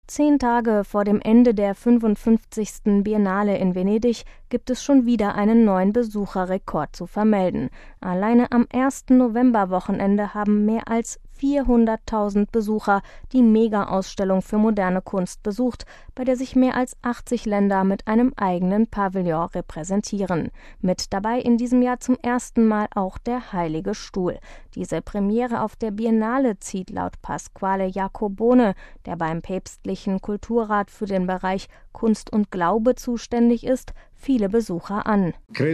10 Tage vor dem Ende der 55. Biennale in Venedig gibt es schon wieder einen neuen Besucherrekord zu vermelden. Alleine am 1. Novemberwochenende haben mehr als 400.000 Besucher die Mega-Ausstellung für moderne Kunst besucht, bei der sich mehr als 80 Länder mit einem eigenen Pavillon repräsentieren. Mit dabei in diesem Jahr zum ersten Mal auch der Heilige Stuhl. Diese Premiere auf der Biennale zieht laut Pasquale Jacobone, der beim Päpstlichen Kulturrat für den Bereich Kunst und Glaube zuständig ist, viele Besucher an.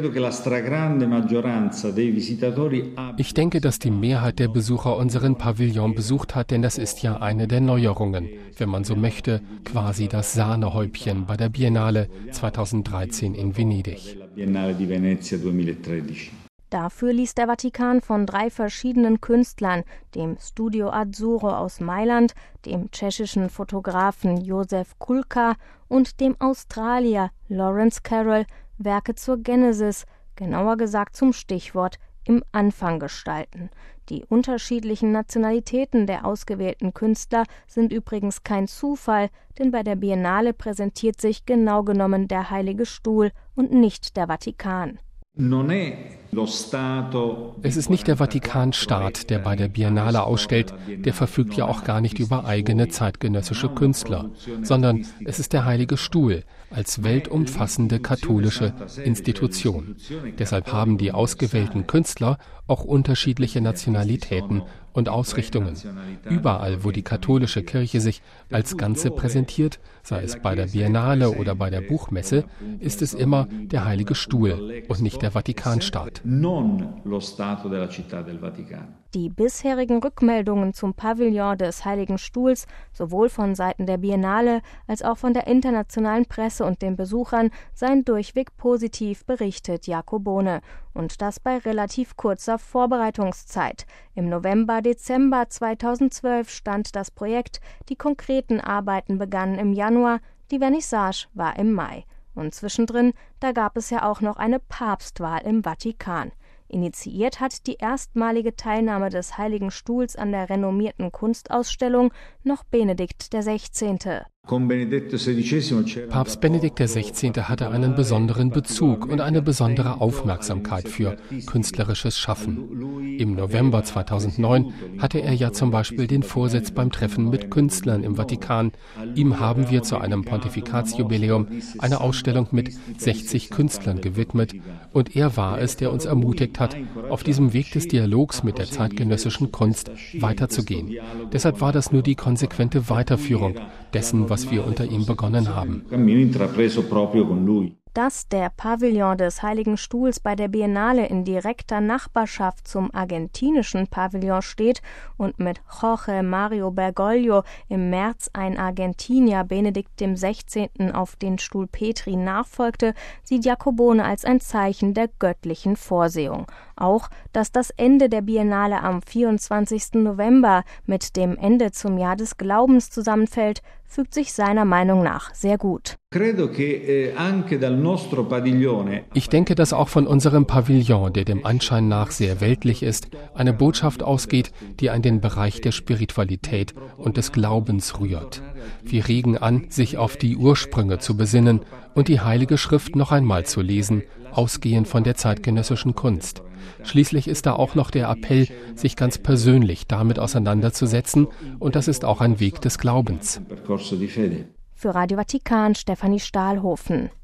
Ich denke, dass die Mehrheit der Besucher unseren Pavillon besucht hat, denn das ist ja eine der Neuerungen, wenn man so möchte, quasi das Sahnehäubchen bei der Biennale 2013 in Venedig. Dafür ließ der Vatikan von 3 verschiedenen Künstlern, dem Studio Azzurro aus Mailand, dem tschechischen Fotografen Josef Kulka und dem Australier Lawrence Carroll, Werke zur Genesis, genauer gesagt zum Stichwort im Anfang gestalten. Die unterschiedlichen Nationalitäten der ausgewählten Künstler sind übrigens kein Zufall, denn bei der Biennale präsentiert sich genau genommen der Heilige Stuhl und nicht der Vatikan. Es ist nicht der Vatikanstaat, der bei der Biennale ausstellt, der verfügt ja auch gar nicht über eigene zeitgenössische Künstler, sondern es ist der Heilige Stuhl als weltumfassende katholische Institution. Deshalb haben die ausgewählten Künstler auch unterschiedliche Nationalitäten und Ausrichtungen. Überall, wo die katholische Kirche sich als Ganze präsentiert, sei es bei der Biennale oder bei der Buchmesse, ist es immer der Heilige Stuhl und nicht der Vatikanstaat. Die bisherigen Rückmeldungen zum Pavillon des Heiligen Stuhls, sowohl von Seiten der Biennale als auch von der internationalen Presse und den Besuchern, seien durchweg positiv, berichtet Jacobone. Und das bei relativ kurzer Vorbereitungszeit. Im November/Dezember 2012 stand das Projekt, die konkreten Arbeiten begannen im Januar, die Vernissage war im Mai. Und zwischendrin, da gab es ja auch noch eine Papstwahl im Vatikan. Initiiert hat die erstmalige Teilnahme des Heiligen Stuhls an der renommierten Kunstausstellung noch Benedikt XVI. Papst Benedikt XVI. Hatte einen besonderen Bezug und eine besondere Aufmerksamkeit für künstlerisches Schaffen. Im November 2009 hatte er ja zum Beispiel den Vorsitz beim Treffen mit Künstlern im Vatikan. Ihm haben wir zu einem Pontifikatsjubiläum eine Ausstellung mit 60 Künstlern gewidmet und er war es, der uns ermutigt hat, auf diesem Weg des Dialogs mit der zeitgenössischen Kunst weiterzugehen. Deshalb war das nur die konsequente Weiterführung dessen, was wir unter ihm begonnen haben. Dass der Pavillon des Heiligen Stuhls bei der Biennale in direkter Nachbarschaft zum argentinischen Pavillon steht und mit Jorge Mario Bergoglio im März ein Argentinier Benedikt XVI. Auf den Stuhl Petri nachfolgte, sieht Jacobone als ein Zeichen der göttlichen Vorsehung. Auch, dass das Ende der Biennale am 24. November mit dem Ende zum Jahr des Glaubens zusammenfällt, fügt sich seiner Meinung nach sehr gut. Ich denke, dass auch von unserem Pavillon, der dem Anschein nach sehr weltlich ist, eine Botschaft ausgeht, die an den Bereich der Spiritualität und des Glaubens rührt. Wir regen an, sich auf die Ursprünge zu besinnen und die Heilige Schrift noch einmal zu lesen, ausgehend von der zeitgenössischen Kunst. Schließlich ist da auch noch der Appell, sich ganz persönlich damit auseinanderzusetzen, und das ist auch ein Weg des Glaubens. Für Radio Vatikan, Stefanie Stahlhofen.